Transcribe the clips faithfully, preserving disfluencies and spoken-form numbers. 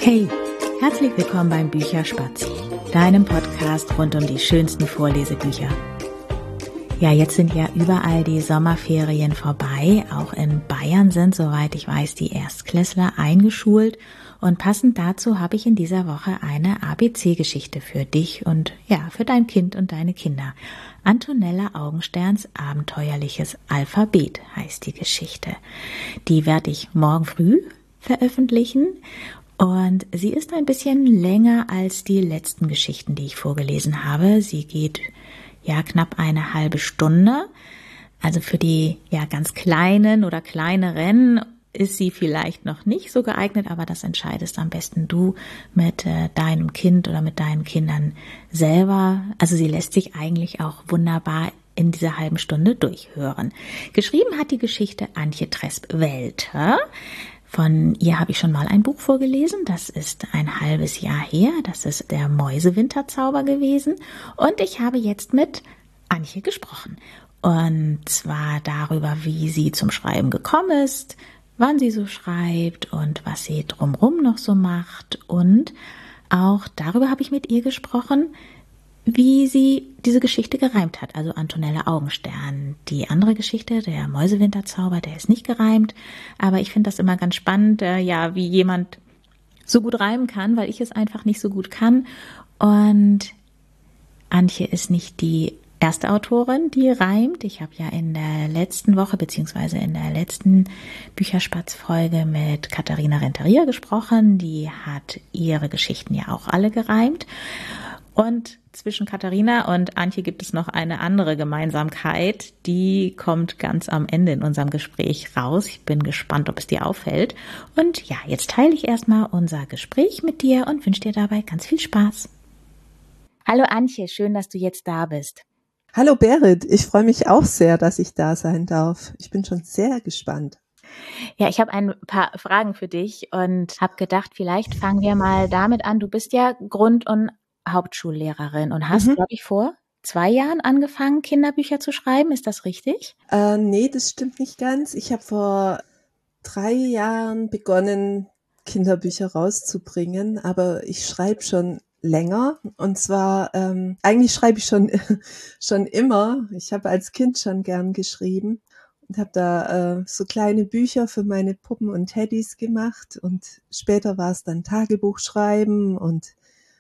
Hey, herzlich willkommen beim Bücherspatz, deinem Podcast rund um die schönsten Vorlesebücher. Ja, jetzt sind ja überall die Sommerferien vorbei. Auch in Bayern sind, soweit ich weiß, die Erstklässler eingeschult. Und passend dazu habe ich in dieser Woche eine A B C-Geschichte für dich und ja, für dein Kind und deine Kinder. Antonella Augensterns abenteuerliches Alphabet heißt die Geschichte. Die werde ich morgen früh veröffentlichen. Und sie ist ein bisschen länger als die letzten Geschichten, die ich vorgelesen habe. Sie geht ja knapp eine halbe Stunde. Also für die ja ganz kleinen oder kleineren ist sie vielleicht noch nicht so geeignet, aber das entscheidest am besten du mit äh, deinem Kind oder mit deinen Kindern selber. Also sie lässt sich eigentlich auch wunderbar in dieser halben Stunde durchhören. Geschrieben hat die Geschichte Antje Tresp-Welter. Von ihr habe ich schon mal ein Buch vorgelesen, das ist ein halbes Jahr her, das ist der Mäusewinterzauber gewesen und ich habe jetzt mit Antje gesprochen und zwar darüber, wie sie zum Schreiben gekommen ist, wann sie so schreibt und was sie drumherum noch so macht und auch darüber habe ich mit ihr gesprochen, wie sie diese Geschichte gereimt hat, also Antonella Augenstern. Die andere Geschichte, der Mäusewinterzauber, der ist nicht gereimt, aber ich finde das immer ganz spannend, äh, ja, wie jemand so gut reimen kann, weil ich es einfach nicht so gut kann. Und Antje ist nicht die erste Autorin, die reimt. Ich habe ja in der letzten Woche, beziehungsweise in der letzten Bücherspatz-Folge mit Katharina Renteria gesprochen. Die hat ihre Geschichten ja auch alle gereimt. Und zwischen Katharina und Antje gibt es noch eine andere Gemeinsamkeit, die kommt ganz am Ende in unserem Gespräch raus. Ich bin gespannt, ob es dir auffällt. Und ja, jetzt teile ich erstmal unser Gespräch mit dir und wünsche dir dabei ganz viel Spaß. Hallo Antje, schön, dass du jetzt da bist. Hallo Berit, ich freue mich auch sehr, dass ich da sein darf. Ich bin schon sehr gespannt. Ja, ich habe ein paar Fragen für dich und habe gedacht, vielleicht fangen wir mal damit an. Du bist ja Grund- und Hauptschullehrerin und hast, mhm. glaube ich, vor zwei Jahren angefangen, Kinderbücher zu schreiben. Ist das richtig? Äh, nee, das stimmt nicht ganz. Ich habe vor drei Jahren begonnen, Kinderbücher rauszubringen, aber ich schreibe schon länger. Und zwar, ähm, eigentlich schreibe ich schon, schon immer. Ich habe als Kind schon gern geschrieben und habe da äh, so kleine Bücher für meine Puppen und Teddys gemacht. Und später war es dann Tagebuchschreiben und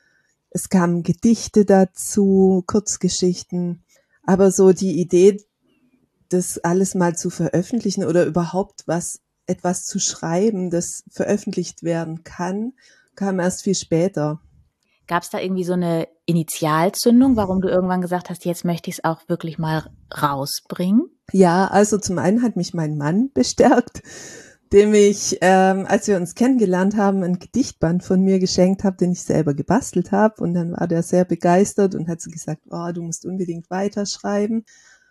es kamen Gedichte dazu, Kurzgeschichten, aber so die Idee, das alles mal zu veröffentlichen oder überhaupt was, etwas zu schreiben, das veröffentlicht werden kann, kam erst viel später. Gab es da irgendwie so eine Initialzündung, warum du irgendwann gesagt hast, jetzt möchte ich es auch wirklich mal rausbringen? Ja, also zum einen hat mich mein Mann bestärkt, dem ich, ähm, als wir uns kennengelernt haben, ein Gedichtband von mir geschenkt habe, den ich selber gebastelt habe. Und dann war der sehr begeistert und hat so gesagt, oh, du musst unbedingt weiterschreiben.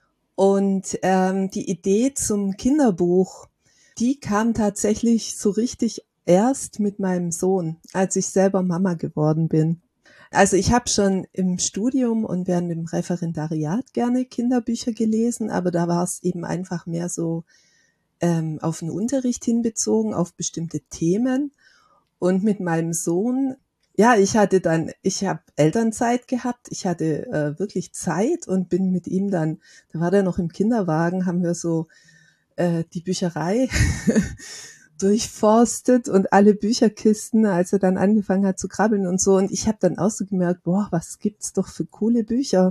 Und ähm, die Idee zum Kinderbuch, die kam tatsächlich so richtig erst mit meinem Sohn, als ich selber Mama geworden bin. Also ich habe schon im Studium und während dem Referendariat gerne Kinderbücher gelesen, aber da war es eben einfach mehr so ähm, auf den Unterricht hinbezogen, auf bestimmte Themen. Und mit meinem Sohn, ja, ich hatte dann, ich habe Elternzeit gehabt, ich hatte äh, wirklich Zeit und bin mit ihm dann, da war der noch im Kinderwagen, haben wir so äh, die Bücherei durchforstet und alle Bücherkisten, als er dann angefangen hat zu krabbeln und so. Und ich habe dann auch so gemerkt, boah, was gibt's doch für coole Bücher.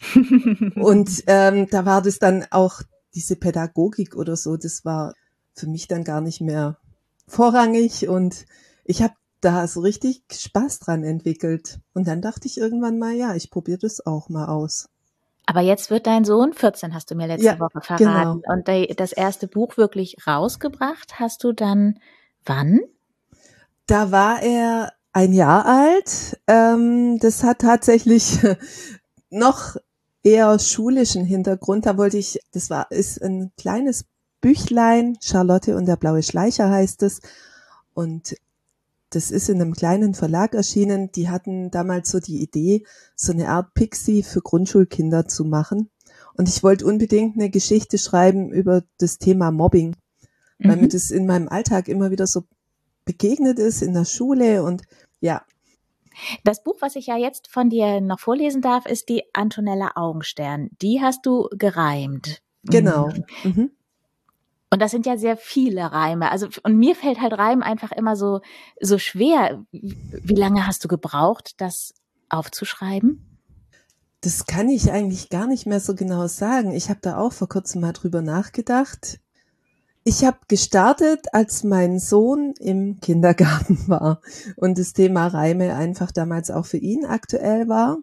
Und ähm, da war das dann auch diese Pädagogik oder so, das war für mich dann gar nicht mehr vorrangig und ich habe da so richtig Spaß dran entwickelt. Und dann dachte ich irgendwann mal, ja, ich probiere das auch mal aus. Aber jetzt wird dein Sohn vierzehn, hast du mir letzte ja, Woche verraten. Genau. Und das erste Buch wirklich rausgebracht hast du dann wann? Da war er ein Jahr alt. Ähm, das hat tatsächlich noch eher schulischen Hintergrund. Da wollte ich, das war, ist ein kleines Büchlein, Charlotte und der blaue Schleicher heißt es. Und das ist in einem kleinen Verlag erschienen. Die hatten damals so die Idee, so eine Art Pixie für Grundschulkinder zu machen. Und ich wollte unbedingt eine Geschichte schreiben über das Thema Mobbing, mhm. weil mir das in meinem Alltag immer wieder so begegnet ist in der Schule und ja. Das Buch, was ich ja jetzt von dir noch vorlesen darf, ist die Antonella Augenstern. Die hast du gereimt. Genau. Mhm. Und das sind ja sehr viele Reime. Also, und mir fällt halt Reim einfach immer so, so schwer. Wie lange hast du gebraucht, das aufzuschreiben? Das kann ich eigentlich gar nicht mehr so genau sagen. Ich habe da auch vor kurzem mal drüber nachgedacht. Ich habe gestartet, als mein Sohn im Kindergarten war und das Thema Reime einfach damals auch für ihn aktuell war.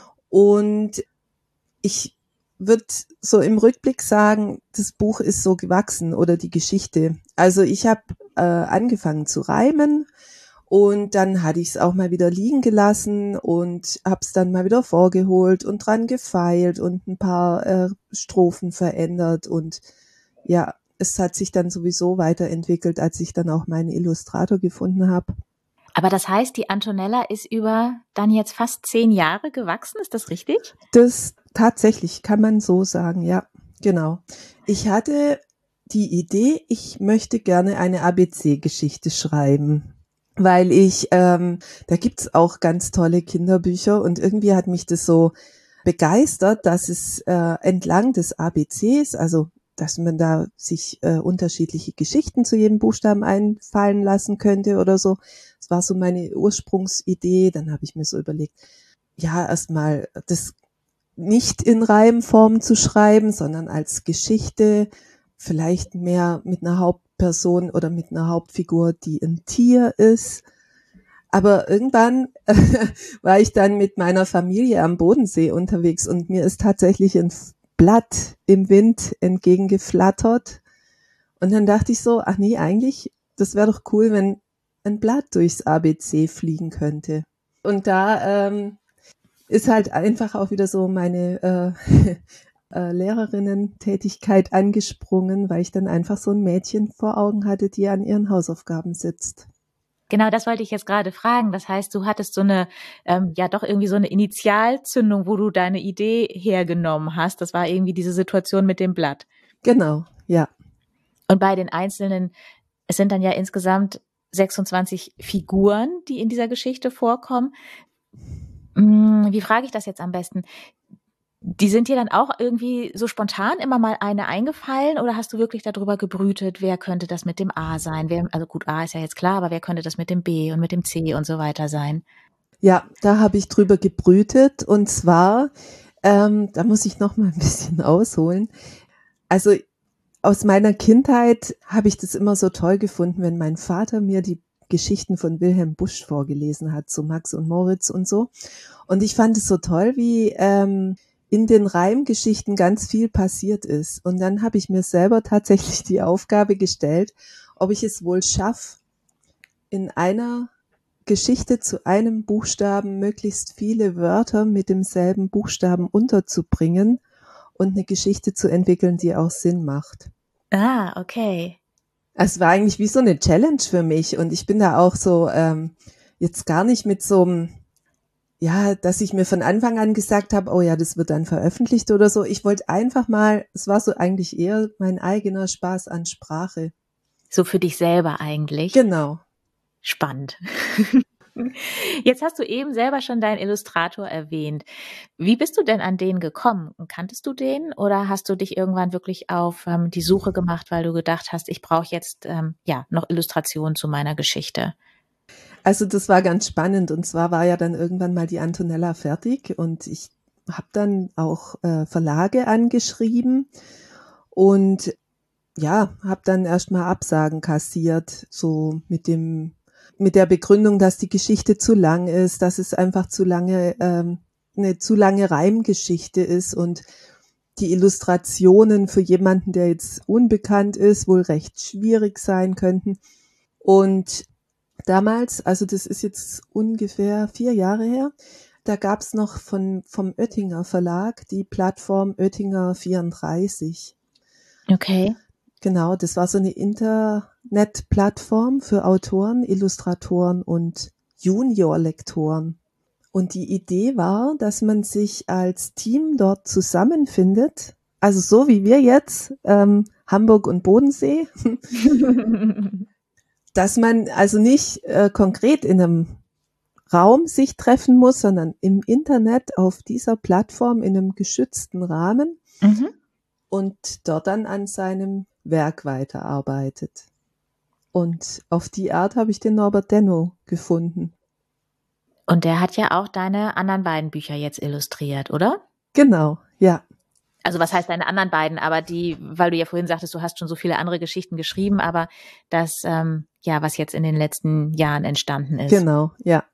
Und ich würde so im Rückblick sagen, das Buch ist so gewachsen oder die Geschichte. Also ich habe äh, angefangen zu reimen und dann hatte ich es auch mal wieder liegen gelassen und habe es dann mal wieder vorgeholt und dran gefeilt und ein paar äh, Strophen verändert und ja, es hat sich dann sowieso weiterentwickelt, als ich dann auch meinen Illustrator gefunden habe. Aber das heißt, die Antonella ist über dann jetzt fast zehn Jahre gewachsen, ist das richtig? Das tatsächlich kann man so sagen, ja, genau. Ich hatte die Idee, ich möchte gerne eine A B C-Geschichte schreiben, weil ich, ähm, da gibt's auch ganz tolle Kinderbücher und irgendwie hat mich das so begeistert, dass es äh, entlang des A B Cs, also dass man da sich äh, unterschiedliche Geschichten zu jedem Buchstaben einfallen lassen könnte oder so. Das war so meine Ursprungsidee. Dann habe ich mir so überlegt, ja, erstmal das nicht in Reimform zu schreiben, sondern als Geschichte, vielleicht mehr mit einer Hauptperson oder mit einer Hauptfigur, die ein Tier ist. Aber irgendwann äh, war ich dann mit meiner Familie am Bodensee unterwegs und mir ist tatsächlich ein Blatt im Wind entgegengeflattert. Und dann dachte ich so, ach nee, eigentlich, das wäre doch cool, wenn ein Blatt durchs A B C fliegen könnte. Und da ähm, ist halt einfach auch wieder so meine äh, äh, Lehrerinnen-Tätigkeit angesprungen, weil ich dann einfach so ein Mädchen vor Augen hatte, die an ihren Hausaufgaben sitzt. Genau, das wollte ich jetzt gerade fragen. Das heißt, du hattest so eine, ähm, ja doch irgendwie so eine Initialzündung, wo du deine Idee hergenommen hast. Das war irgendwie diese Situation mit dem Blatt. Genau, ja. Und bei den einzelnen, es sind dann ja insgesamt sechsundzwanzig Figuren, die in dieser Geschichte vorkommen. Wie frage ich das jetzt am besten? Die sind dir dann auch irgendwie so spontan immer mal eine eingefallen oder hast du wirklich darüber gebrütet, wer könnte das mit dem A sein? Wer, also gut, A ist ja jetzt klar, aber wer könnte das mit dem B und mit dem C und so weiter sein? Ja, da habe ich drüber gebrütet und zwar, ähm, da muss ich noch mal ein bisschen ausholen. Also aus meiner Kindheit habe ich das immer so toll gefunden, wenn mein Vater mir die Geschichten von Wilhelm Busch vorgelesen hat, so Max und Moritz und so. Und ich fand es so toll, wie ähm, in den Reimgeschichten ganz viel passiert ist. Und dann habe ich mir selber tatsächlich die Aufgabe gestellt, ob ich es wohl schaffe, in einer Geschichte zu einem Buchstaben möglichst viele Wörter mit demselben Buchstaben unterzubringen und eine Geschichte zu entwickeln, die auch Sinn macht. Ah, okay. Es war eigentlich wie so eine Challenge für mich und ich bin da auch so ähm, jetzt gar nicht mit so einem, ja, dass ich mir von Anfang an gesagt habe, oh ja, das wird dann veröffentlicht oder so. Ich wollte einfach mal, es war so eigentlich eher mein eigener Spaß an Sprache. So für dich selber eigentlich? Genau. Spannend. Jetzt hast du eben selber schon deinen Illustrator erwähnt. Wie bist du denn an den gekommen? Kanntest du den oder hast du dich irgendwann wirklich auf ähm, die Suche gemacht, weil du gedacht hast, ich brauche jetzt ähm, ja noch Illustrationen zu meiner Geschichte? Also das war ganz spannend und zwar war ja dann irgendwann mal die Antonella fertig und ich habe dann auch äh, Verlage angeschrieben und ja, habe dann erstmal Absagen kassiert, so mit dem mit der Begründung, dass die Geschichte zu lang ist, dass es einfach zu lange ähm, eine zu lange Reimgeschichte ist und die Illustrationen für jemanden, der jetzt unbekannt ist, wohl recht schwierig sein könnten. Und damals, also das ist jetzt ungefähr vier Jahre her, da gab es noch von vom Oettinger Verlag die Plattform Oettinger vierunddreißig. Okay. Genau, das war so eine Internetplattform für Autoren, Illustratoren und Junior-Lektoren. Und die Idee war, dass man sich als Team dort zusammenfindet, also so wie wir jetzt, ähm, Hamburg und Bodensee. dass man also nicht äh, konkret in einem Raum sich treffen muss, sondern im Internet auf dieser Plattform in einem geschützten Rahmen Mhm. und dort dann an seinem Werk weiterarbeitet. Und auf die Art habe ich den Norbert Denno gefunden. Und der hat ja auch deine anderen beiden Bücher jetzt illustriert, oder? Genau, ja. Also was heißt deine anderen beiden, aber die, weil du ja vorhin sagtest, du hast schon so viele andere Geschichten geschrieben, aber das, ähm, ja, was jetzt in den letzten Jahren entstanden ist. Genau, ja.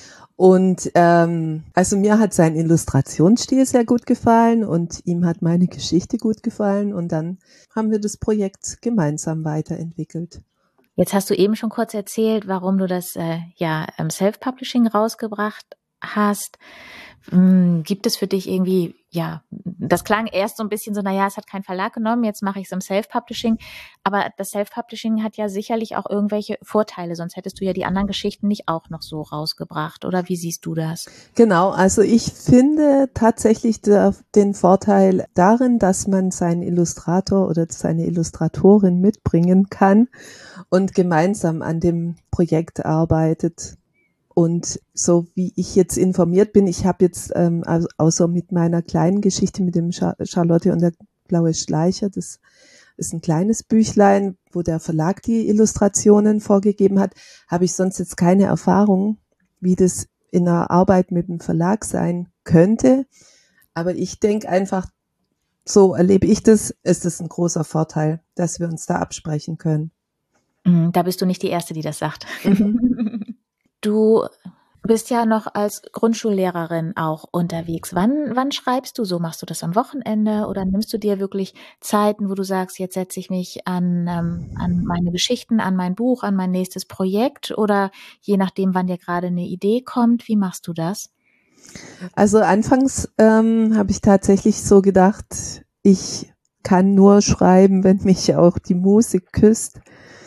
Und ähm, also mir hat sein Illustrationsstil sehr gut gefallen und ihm hat meine Geschichte gut gefallen und dann haben wir das Projekt gemeinsam weiterentwickelt. Jetzt hast du eben schon kurz erzählt, warum du das äh, ja im Self-Publishing rausgebracht hast. Hm, gibt es für dich irgendwie, ja, das klang erst so ein bisschen so, naja, es hat keinen Verlag genommen, jetzt mache ich es im Self-Publishing. Aber das Self-Publishing hat ja sicherlich auch irgendwelche Vorteile, sonst hättest du ja die anderen Geschichten nicht auch noch so rausgebracht. Oder wie siehst du das? Genau, also ich finde tatsächlich der, den Vorteil darin, dass man seinen Illustrator oder seine Illustratorin mitbringen kann und gemeinsam an dem Projekt arbeitet. Und so wie ich jetzt informiert bin, ich habe jetzt ähm, also außer mit meiner kleinen Geschichte mit dem Char- Charlotte und der blaue Schleicher, das ist ein kleines Büchlein, wo der Verlag die Illustrationen vorgegeben hat, habe ich sonst jetzt keine Erfahrung, wie das in der Arbeit mit dem Verlag sein könnte. Aber ich denke einfach, so erlebe ich das, ist es ein großer Vorteil, dass wir uns da absprechen können. Hm, Da bist du nicht die Erste, die das sagt. Mhm. Du bist ja noch als Grundschullehrerin auch unterwegs. Wann, wann schreibst du so? Machst du das am Wochenende oder nimmst du dir wirklich Zeiten, wo du sagst, jetzt setze ich mich an, ähm, an meine Geschichten, an mein Buch, an mein nächstes Projekt oder je nachdem, wann dir gerade eine Idee kommt, wie machst du das? Also anfangs ähm, habe ich tatsächlich so gedacht, ich kann nur schreiben, wenn mich auch die Musik küsst.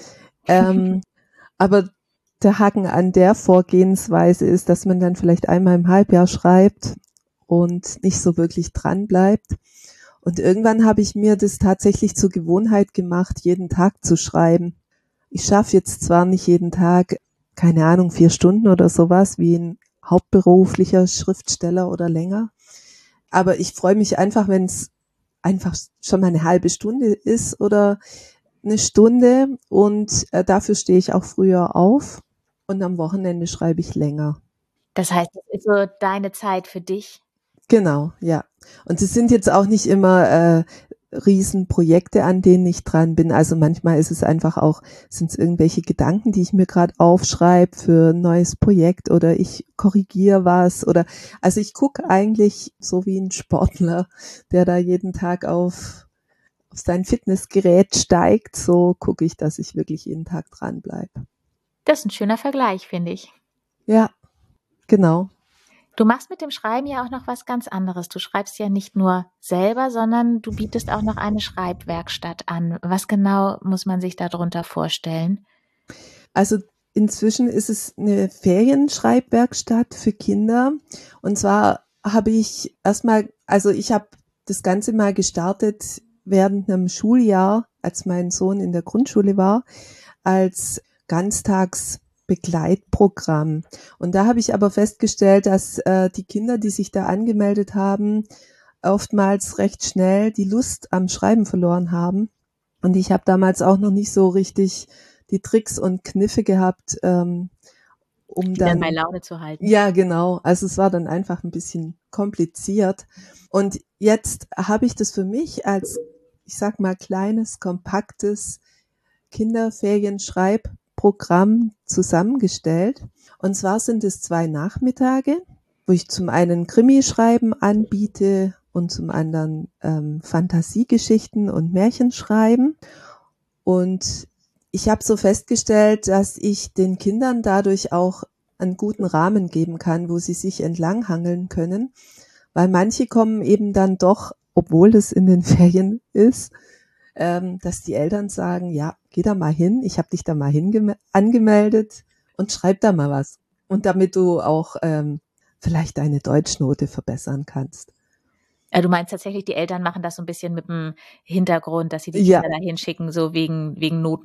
Ähm, aber der Haken an der Vorgehensweise ist, dass man dann vielleicht einmal im Halbjahr schreibt und nicht so wirklich dran bleibt. Und irgendwann habe ich mir das tatsächlich zur Gewohnheit gemacht, jeden Tag zu schreiben. Ich schaffe jetzt zwar nicht jeden Tag, keine Ahnung, vier Stunden oder sowas, wie ein hauptberuflicher Schriftsteller oder länger, aber ich freue mich einfach, wenn es einfach schon mal eine halbe Stunde ist oder eine Stunde und äh, dafür stehe ich auch früher auf und am Wochenende schreibe ich länger. Das heißt, das ist so deine Zeit für dich. Genau, ja. Und es sind jetzt auch nicht immer äh, Riesenprojekte, an denen ich dran bin. Also manchmal ist es einfach auch, sind es irgendwelche Gedanken, die ich mir gerade aufschreibe für ein neues Projekt oder ich korrigiere was oder also ich gucke eigentlich so wie ein Sportler, der da jeden Tag auf, auf sein Fitnessgerät steigt, so gucke ich, dass ich wirklich jeden Tag dran bleibe. Das ist ein schöner Vergleich, finde ich. Ja, genau. Du machst mit dem Schreiben ja auch noch was ganz anderes. Du schreibst ja nicht nur selber, sondern du bietest auch noch eine Schreibwerkstatt an. Was genau muss man sich darunter vorstellen? Also inzwischen ist es eine Ferienschreibwerkstatt für Kinder. Und zwar habe ich erstmal, also ich habe das Ganze mal gestartet während einem Schuljahr, als mein Sohn in der Grundschule war, als Ganztagsbegleitprogramm. Und da habe ich aber festgestellt, dass äh, die Kinder, die sich da angemeldet haben, oftmals recht schnell die Lust am Schreiben verloren haben. Und ich habe damals auch noch nicht so richtig die Tricks und Kniffe gehabt, ähm, um Die dann dann, bei Laune zu halten. ja genau, also es war dann einfach ein bisschen kompliziert. Und jetzt habe ich das für mich als, ich sag mal, kleines, kompaktes Kinderferienschreibprogramm zusammengestellt. Und zwar sind es zwei Nachmittage, wo ich zum einen Krimischreiben anbiete und zum anderen ähm, Fantasiegeschichten und Märchenschreiben. Und ich habe so festgestellt, dass ich den Kindern dadurch auch einen guten Rahmen geben kann, wo sie sich entlanghangeln können, weil manche kommen eben dann doch, obwohl es in den Ferien ist, ähm, dass die Eltern sagen, ja, geh da mal hin, ich habe dich da mal hingeme- angemeldet und schreib da mal was. Und damit du auch ähm, vielleicht deine Deutschnote verbessern kannst. Äh, Du meinst tatsächlich, die Eltern machen das so ein bisschen mit dem Hintergrund, dass sie die Ja, Kinder dahin schicken, so wegen, wegen Noten?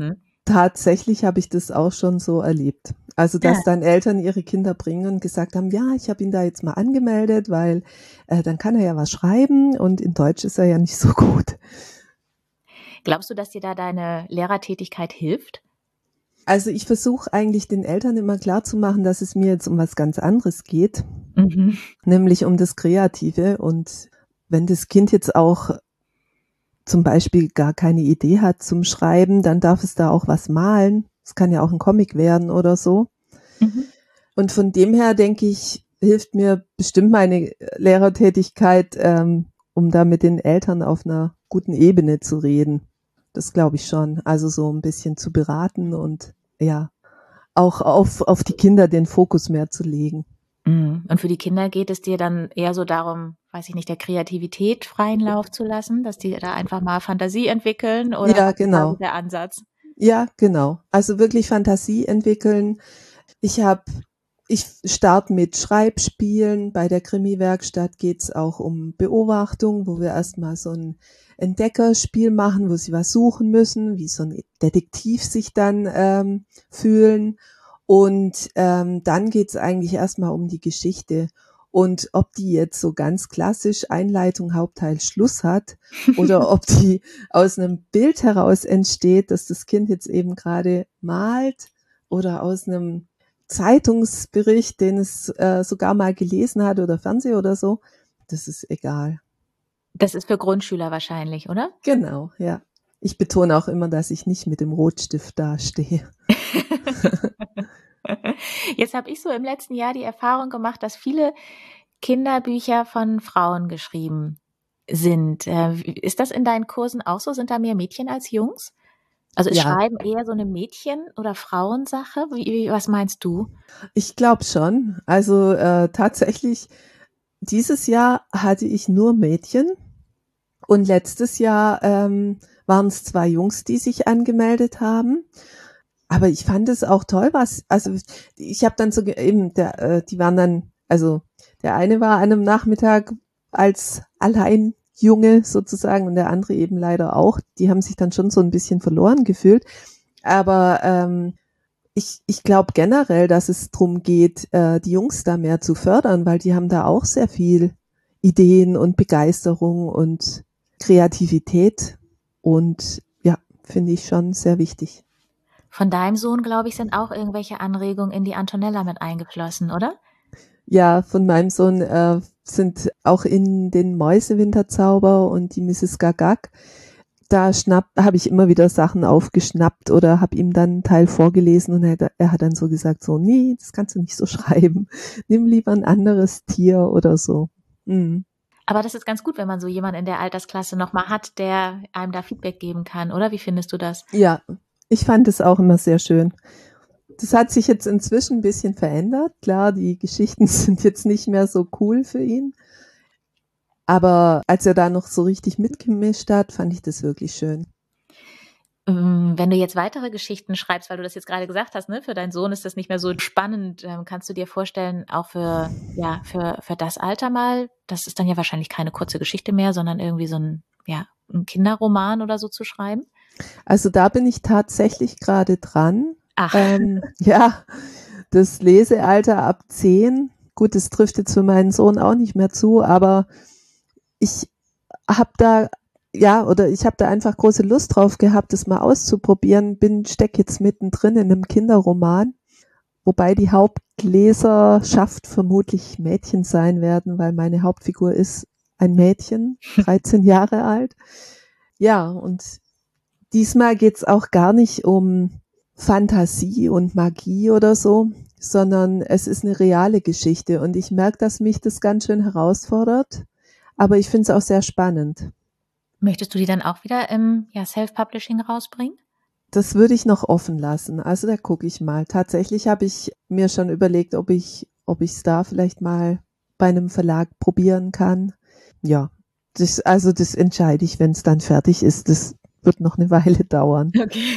Tatsächlich habe ich das auch schon so erlebt. Also, dass Ja. dann Eltern ihre Kinder bringen und gesagt haben, ja, ich habe ihn da jetzt mal angemeldet, weil äh, dann kann er ja was schreiben und in Deutsch ist er ja nicht so gut. Glaubst du, dass dir da deine Lehrertätigkeit hilft? Also ich versuche eigentlich den Eltern immer klarzumachen, dass es mir jetzt um was ganz anderes geht, Mhm. nämlich um das Kreative. Und wenn das Kind jetzt auch zum Beispiel gar keine Idee hat zum Schreiben, dann darf es da auch was malen. Es kann ja auch ein Comic werden oder so. Mhm. Und von dem her denke ich, hilft mir bestimmt meine Lehrertätigkeit, ähm, um da mit den Eltern auf einer guten Ebene zu reden. Das glaube ich schon. Also so ein bisschen zu beraten und ja, auch auf, auf die Kinder den Fokus mehr zu legen. Mhm. Und für die Kinder geht es dir dann eher so darum, weiß ich nicht, der Kreativität freien Lauf zu lassen, dass die da einfach mal Fantasie entwickeln, oder Ja, was ist da so genau. der Ansatz? Ja, genau. Also wirklich Fantasie entwickeln. Ich habe, ich starte mit Schreibspielen. Bei der Krimi-Werkstatt geht's auch um Beobachtung, wo wir erstmal so ein Entdeckerspiel machen, wo sie was suchen müssen, wie so ein Detektiv sich dann ähm, fühlen. Und ähm, dann geht's eigentlich erstmal um die Geschichte. Und ob die jetzt so ganz klassisch Einleitung, Hauptteil, Schluss hat oder ob die aus einem Bild heraus entsteht, dass das Kind jetzt eben gerade malt oder aus einem Zeitungsbericht, den es äh, sogar mal gelesen hat oder Fernseh oder so, das ist egal. Das ist für Grundschüler wahrscheinlich, oder? Genau, ja. Ich betone auch immer, dass ich nicht mit dem Rotstift dastehe. Jetzt habe ich so im letzten Jahr die Erfahrung gemacht, dass viele Kinderbücher von Frauen geschrieben sind. Äh, ist das in deinen Kursen auch so? Sind da mehr Mädchen als Jungs? Also ist Ja, Schreiben eher so eine Mädchen- oder Frauensache? Wie, wie, was meinst du? ich glaube schon. Also äh, tatsächlich, dieses Jahr hatte ich nur Mädchen und letztes Jahr ähm, waren es zwei Jungs, die sich angemeldet haben. Aber ich fand es auch toll, was, also ich habe dann so ge- eben, der, äh, die waren dann, also der eine war an einem Nachmittag als Alleinjunge sozusagen und der andere eben leider auch. Die haben sich dann schon so ein bisschen verloren gefühlt. Aber ähm, ich, ich glaube generell, dass es drum geht, äh, die Jungs da mehr zu fördern, weil die haben da auch sehr viel Ideen und Begeisterung und Kreativität und ja, finde ich schon sehr wichtig. Von deinem Sohn, glaube ich, sind auch irgendwelche Anregungen in die Antonella mit eingeflossen, oder? Ja, von meinem Sohn äh, sind auch in den Mäusewinterzauber und die Misses Gagak, da schnapp, habe ich immer wieder Sachen aufgeschnappt oder habe ihm dann einen Teil vorgelesen und er, er hat dann so gesagt, so, nee, das kannst du nicht so schreiben. Nimm lieber ein anderes Tier oder so. Mhm. Aber das ist ganz gut, wenn man so jemanden in der Altersklasse nochmal hat, der einem da Feedback geben kann, oder? Wie findest du das? Ja, ich fand es auch immer sehr schön. Das hat sich jetzt inzwischen ein bisschen verändert. Klar, die Geschichten sind jetzt nicht mehr so cool für ihn. Aber als er da noch so richtig mitgemischt hat, fand ich das wirklich schön. Ähm, Wenn du jetzt weitere Geschichten schreibst, weil du das jetzt gerade gesagt hast, ne, für deinen Sohn ist das nicht mehr so spannend, ähm, kannst du dir vorstellen, auch für, ja, für, für das Alter mal, das ist dann ja wahrscheinlich keine kurze Geschichte mehr, sondern irgendwie so ein, ja, ein Kinderroman oder so zu schreiben? Also da bin ich tatsächlich gerade dran. Ach, Ähm, ja, das Lesealter ab zehn. Gut, das trifft jetzt für meinen Sohn auch nicht mehr zu, aber ich habe da, ja, oder ich habe da einfach große Lust drauf gehabt, das mal auszuprobieren. Bin, steck jetzt mittendrin in einem Kinderroman, wobei die Hauptleserschaft vermutlich Mädchen sein werden, weil meine Hauptfigur ist ein Mädchen, dreizehn Jahre alt. Ja, und diesmal geht's auch gar nicht um Fantasie und Magie oder so, sondern es ist eine reale Geschichte und ich merke, dass mich das ganz schön herausfordert, aber ich finde es auch sehr spannend. möchtest du die dann auch wieder im, ja, Self-Publishing rausbringen? Das würde ich noch offen lassen, also da gucke ich mal. Tatsächlich habe ich mir schon überlegt, ob ich ob ich es da vielleicht mal bei einem Verlag probieren kann. Ja, das, also das entscheide ich, wenn es dann fertig ist. Das wird noch eine Weile dauern. Okay.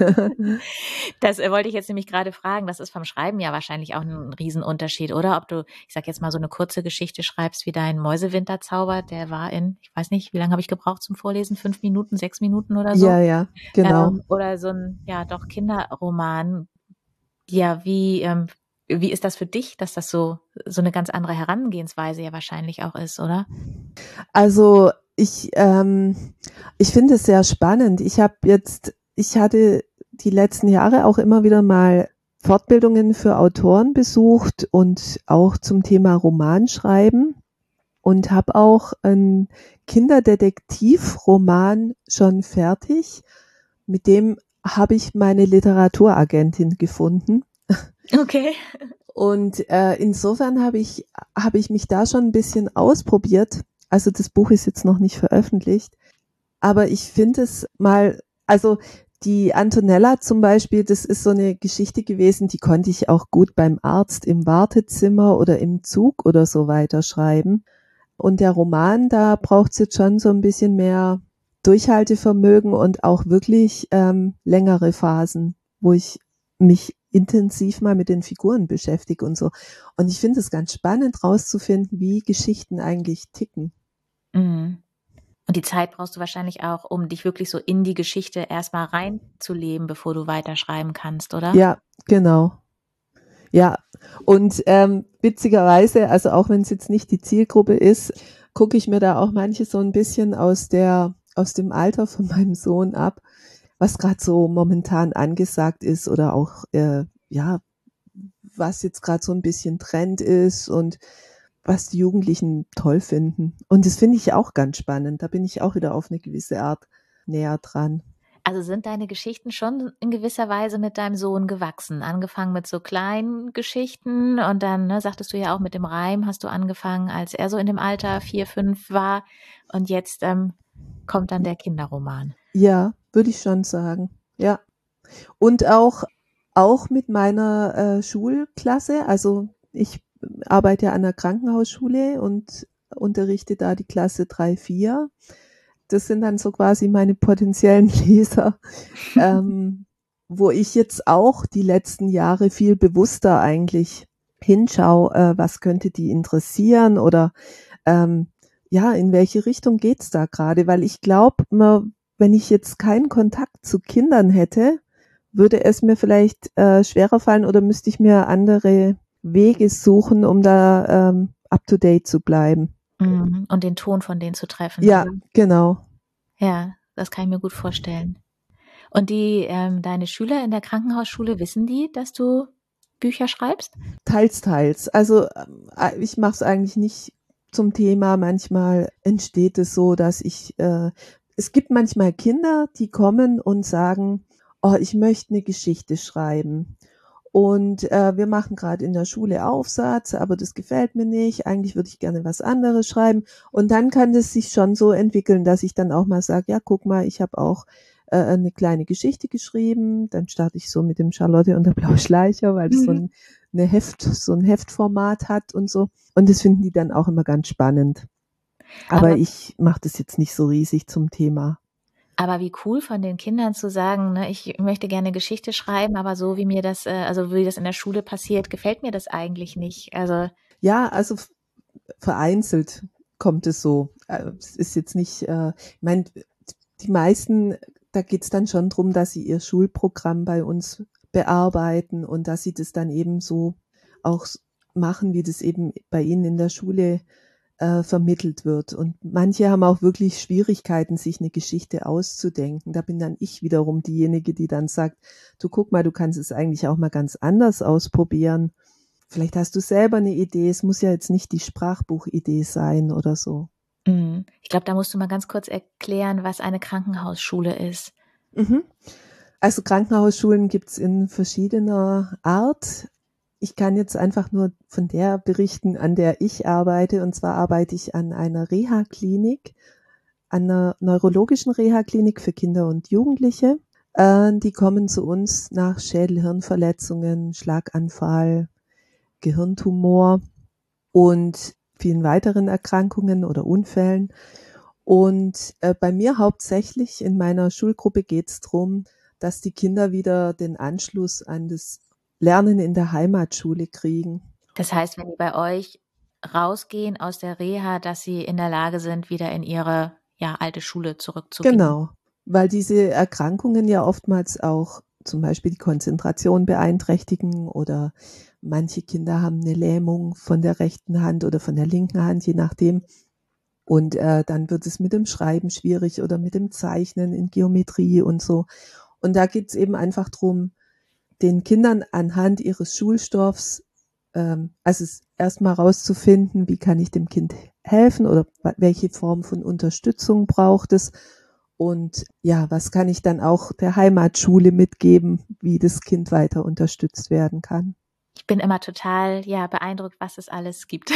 Das äh, wollte ich jetzt nämlich gerade fragen. Das ist vom Schreiben ja wahrscheinlich auch ein Riesenunterschied, oder? Ob du, ich sag jetzt mal, so eine kurze Geschichte schreibst wie dein Mäusewinterzauber, der war in, ich weiß nicht, wie lange habe ich gebraucht zum Vorlesen? Fünf Minuten, sechs Minuten oder so? Ja, ja, genau. Ähm, oder so ein, ja, doch Kinderroman. Ja, wie, ähm, wie ist das für dich, dass das so, so eine ganz andere Herangehensweise ja wahrscheinlich auch ist, oder? Also ich, ähm, ich finde es sehr spannend. Ich habe jetzt, ich hatte die letzten Jahre auch immer wieder mal Fortbildungen für Autoren besucht und auch zum Thema Romanschreiben und habe auch einen Kinderdetektivroman schon fertig. Mit dem habe ich meine Literaturagentin gefunden. Okay. Und äh, insofern habe ich, habe ich mich da schon ein bisschen ausprobiert. Also das Buch ist jetzt noch nicht veröffentlicht, aber ich finde es mal, also die Antonella zum Beispiel, das ist so eine Geschichte gewesen, die konnte ich auch gut beim Arzt im Wartezimmer oder im Zug oder so weiter schreiben. Und der Roman, da braucht es jetzt schon so ein bisschen mehr Durchhaltevermögen und auch wirklich ähm, längere Phasen, wo ich mich intensiv mal mit den Figuren beschäftige und so. Und ich finde es ganz spannend rauszufinden, wie Geschichten eigentlich ticken. Mhm. Und die Zeit brauchst du wahrscheinlich auch, um dich wirklich so in die Geschichte erstmal reinzuleben, bevor du weiterschreiben kannst, oder? Ja, genau. Ja, und ähm, witzigerweise, also auch wenn es jetzt nicht die Zielgruppe ist, gucke ich mir da auch manche so ein bisschen aus der aus dem Alter von meinem Sohn ab, was gerade so momentan angesagt ist oder auch äh, ja, was jetzt gerade so ein bisschen Trend ist und was die Jugendlichen toll finden. Und das finde ich auch ganz spannend. Da bin ich auch wieder auf eine gewisse Art näher dran. Also sind deine Geschichten schon in gewisser Weise mit deinem Sohn gewachsen? Angefangen mit so kleinen Geschichten und dann, ne, sagtest du ja auch mit dem Reim, hast du angefangen, als er so in dem Alter vier, fünf war und jetzt ähm, kommt dann der Kinderroman. Ja, würde ich schon sagen. Ja. Und auch, auch mit meiner äh, Schulklasse. Also ich arbeite ja an der Krankenhausschule und unterrichte da die Klasse drei, vier. Das sind dann so quasi meine potenziellen Leser, ähm, wo ich jetzt auch die letzten Jahre viel bewusster eigentlich hinschaue, äh, was könnte die interessieren oder ähm, ja, in welche Richtung geht's da gerade? Weil ich glaube, wenn ich jetzt keinen Kontakt zu Kindern hätte, würde es mir vielleicht äh, schwerer fallen oder müsste ich mir andere Wege suchen, um da ähm, up-to-date zu bleiben. Mhm. Und den Ton von denen zu treffen. Ja, oder? genau. Ja, das kann ich mir gut vorstellen. Und die, ähm, deine Schüler in der Krankenhausschule, wissen die, dass du Bücher schreibst? Teils, teils. Also äh, ich mache es eigentlich nicht zum Thema. Manchmal entsteht es so, dass ich, äh, es gibt manchmal Kinder, die kommen und sagen, oh, ich möchte eine Geschichte schreiben. Und äh, wir machen gerade in der Schule Aufsatz, aber das gefällt mir nicht. Eigentlich würde ich gerne was anderes schreiben. Und dann kann es sich schon so entwickeln, dass ich dann auch mal sage, ja, guck mal, ich habe auch äh, eine kleine Geschichte geschrieben. Dann starte ich so mit dem Charlotte und der Blaue Schleicher, weil das so ein, eine Heft, so ein Heftformat hat und so. Und das finden die dann auch immer ganz spannend. Aber, aber ich mache das jetzt nicht so riesig zum Thema. Aber wie cool von den Kindern zu sagen, ne, ich möchte gerne Geschichte schreiben, aber so wie mir das, äh, also wie das in der Schule passiert, gefällt mir das eigentlich nicht. Also ja, also vereinzelt kommt es so. Es ist jetzt nicht, äh, ich meine, die meisten, da geht's dann schon drum, dass sie ihr Schulprogramm bei uns bearbeiten und dass sie das dann eben so auch machen, wie das eben bei ihnen in der Schule äh, vermittelt wird. Und manche haben auch wirklich Schwierigkeiten, sich eine Geschichte auszudenken. Da bin dann ich wiederum diejenige, die dann sagt, du guck mal, du kannst es eigentlich auch mal ganz anders ausprobieren. Vielleicht hast du selber eine Idee. Es muss ja jetzt nicht die Sprachbuchidee sein oder so. Ich glaube, da musst du mal ganz kurz erklären, was eine Krankenhausschule ist. Mhm. Also Krankenhausschulen gibt's in verschiedener Art. Ich kann jetzt einfach nur von der berichten, an der ich arbeite. Und zwar arbeite ich an einer Reha-Klinik, an einer neurologischen Reha-Klinik für Kinder und Jugendliche. Äh, die kommen zu uns nach Schädel-Hirnverletzungen, Schlaganfall, Gehirntumor und vielen weiteren Erkrankungen oder Unfällen. Und äh, bei mir hauptsächlich in meiner Schulgruppe geht es darum, dass die Kinder wieder den Anschluss an das Lernen in der Heimatschule kriegen. Das heißt, wenn die bei euch rausgehen aus der Reha, dass sie in der Lage sind, wieder in ihre ja, alte Schule zurückzugehen. Genau, weil diese Erkrankungen ja oftmals auch zum Beispiel die Konzentration beeinträchtigen oder manche Kinder haben eine Lähmung von der rechten Hand oder von der linken Hand, je nachdem. Und äh, dann wird es mit dem Schreiben schwierig oder mit dem Zeichnen in Geometrie und so. Und da geht es eben einfach drum, den Kindern anhand ihres Schulstoffs, ähm, also erstmal rauszufinden, wie kann ich dem Kind helfen oder welche Form von Unterstützung braucht es. Und ja, was kann ich dann auch der Heimatschule mitgeben, wie das Kind weiter unterstützt werden kann. Ich bin immer total ja beeindruckt, was es alles gibt.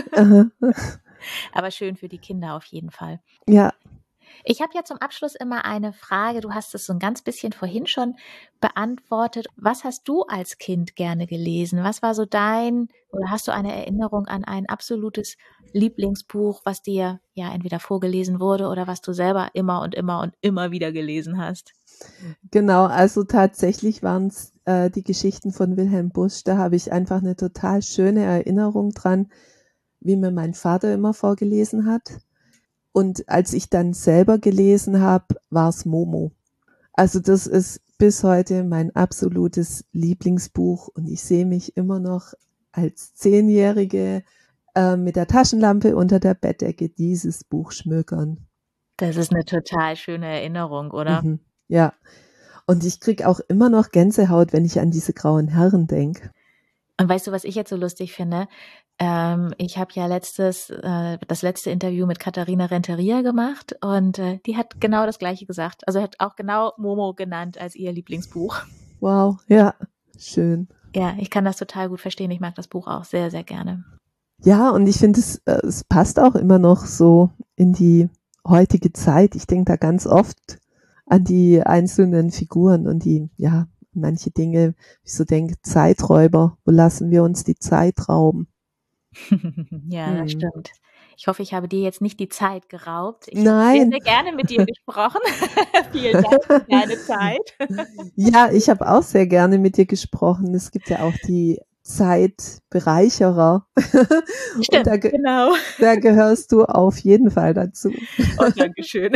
Aber schön für die Kinder auf jeden Fall. Ja. Ich habe ja zum Abschluss immer eine Frage. Du hast es so ein ganz bisschen vorhin schon beantwortet. Was hast du als Kind gerne gelesen? Was war so dein, oder hast du eine Erinnerung an ein absolutes Lieblingsbuch, was dir ja entweder vorgelesen wurde oder was du selber immer und immer und immer wieder gelesen hast? Genau, also tatsächlich waren es äh, die Geschichten von Wilhelm Busch. Da habe ich einfach eine total schöne Erinnerung dran, wie mir mein Vater immer vorgelesen hat. Und als ich dann selber gelesen habe, war es Momo. Also das ist bis heute mein absolutes Lieblingsbuch und ich sehe mich immer noch als Zehnjährige äh, mit der Taschenlampe unter der Bettdecke dieses Buch schmökern. Das ist eine total schöne Erinnerung, oder? Mhm, ja, und ich kriege auch immer noch Gänsehaut, wenn ich an diese grauen Herren denke. Und weißt du, was ich jetzt so lustig finde? Ähm, ich habe ja letztes, äh, das letzte Interview mit Katharina Renteria gemacht und äh, die hat genau das Gleiche gesagt. Also hat auch genau Momo genannt als ihr Lieblingsbuch. Wow, ja, schön. Ja, ich kann das total gut verstehen. Ich mag das Buch auch sehr, sehr gerne. Ja, und ich finde, es, äh, es passt auch immer noch so in die heutige Zeit. Ich denke da ganz oft an die einzelnen Figuren und die, ja, manche Dinge, wie ich so denke, Zeiträuber, wo lassen wir uns die Zeit rauben? Ja, Hm. das stimmt. Ich hoffe, ich habe dir jetzt nicht die Zeit geraubt. Ich habe Nein. sehr, sehr gerne mit dir gesprochen. Vielen Dank für deine Zeit. Ja, ich habe auch sehr gerne mit dir gesprochen. Es gibt ja auch die Zeitbereicherer. Stimmt, und da, ge- genau. da gehörst du auf jeden Fall dazu. Oh, Dankeschön.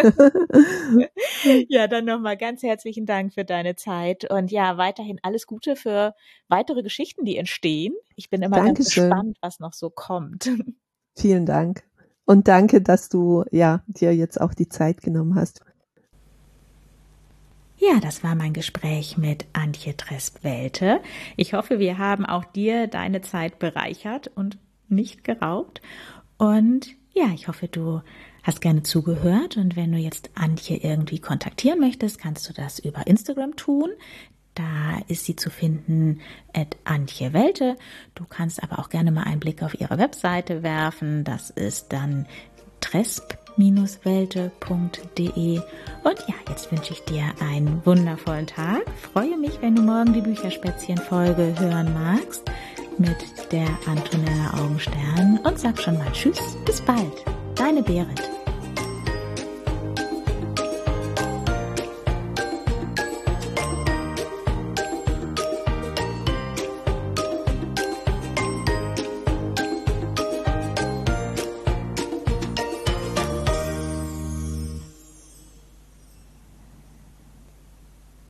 Ja, dann nochmal ganz herzlichen Dank für deine Zeit und ja, weiterhin alles Gute für weitere Geschichten, die entstehen. Ich bin immer ganz Dankeschön. gespannt, was noch so kommt. Vielen Dank. Und danke, dass du ja dir jetzt auch die Zeit genommen hast. Ja, das war mein Gespräch mit Antje Tresp-Welte. Ich hoffe, wir haben auch dir deine Zeit bereichert und nicht geraubt. Und ja, ich hoffe, du hast gerne zugehört. Und wenn du jetzt Antje irgendwie kontaktieren möchtest, kannst du das über Instagram tun. Da ist sie zu finden, at Antje Welte. Du kannst aber auch gerne mal einen Blick auf ihre Webseite werfen. Das ist dann tresp welte punkt de. Und ja, jetzt wünsche ich dir einen wundervollen Tag. Freue mich, wenn du morgen die Bücherspätzchen-Folge hören magst mit der Antonella Augenstern und sag schon mal Tschüss, bis bald. Deine Berit.